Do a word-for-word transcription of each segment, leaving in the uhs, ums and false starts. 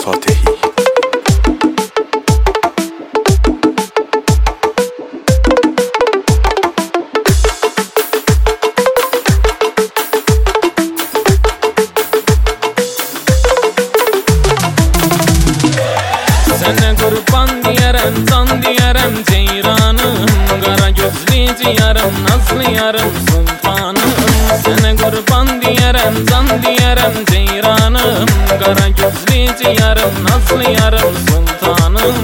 فاتحی. Sene kurban diyerem, can diyerem ceyranım, kara gözlü ciğerim, nazlı yarım sultanım. Sene kurban diyerem, can diyerem ceyranım, kara gözlü ciğerim, nazlı yarım sultanım.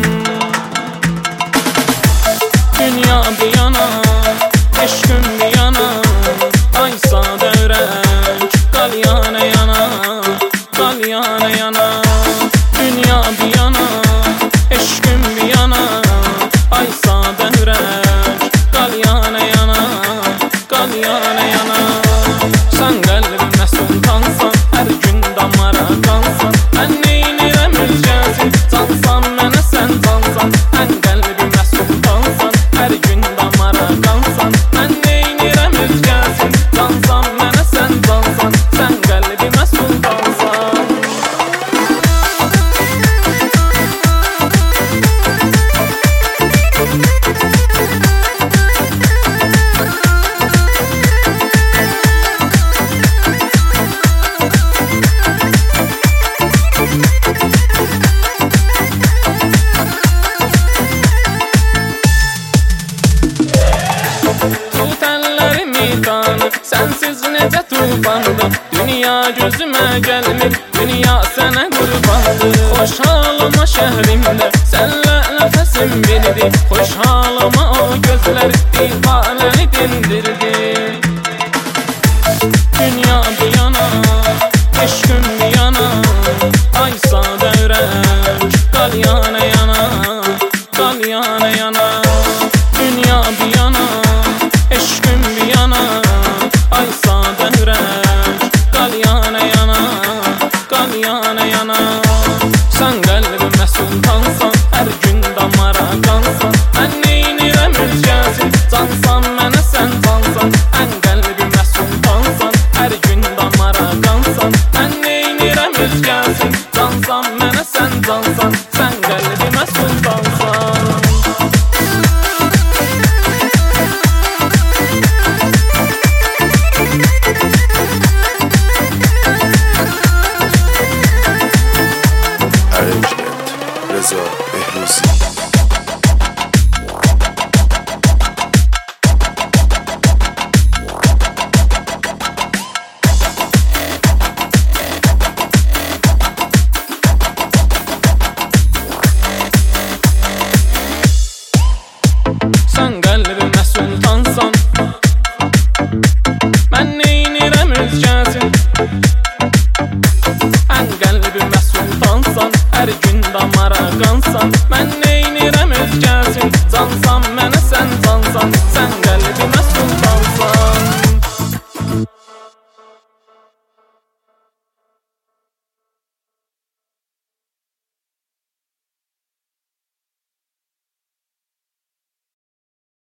Dünya bir yana, eşküm bir yana, ay sade öğrenç, kal yana yana, kal yana yana. Dünya bir yana, eşküm bir yana, ay sade hüreç, kal yana yana, kal yana yana. Sen kalbime sultansan, her gün damara kansan, ben neynirem ülkesin, cansan mene sen cansan. Sen kalbime sultansan, her gün damara kansan, ben neynirem ülkesin, cansan mene sen cansan. Sen kalbime sultansan. Tut ellerimi tanı, sensiz nece tufandı. Dünya gözüme gelmir, dünya sana kurbandı. Hoş halıma şehrimde, senle nefesim bildi. Hoş halıma o gözler divaneni dindirdi. Dünya bir yana, eşküm bir yana, ay sade öğrenç, kal yana yana, kal yana yana. Dünya bir yana, eşküm bir yana, ay sade hüreç, kal yana yana, kal yana yana. Sen kalbime sultansan, her gün damara kansan, ben neynirem ülkesin, cansan mene sen cansan. En kalbime sultansan, her gün damara kansan, ben neynirem ülkesin, cansan mene sen cansan. Sen kalbime sultansan. ارنجمنت رضا بهروزی. Sen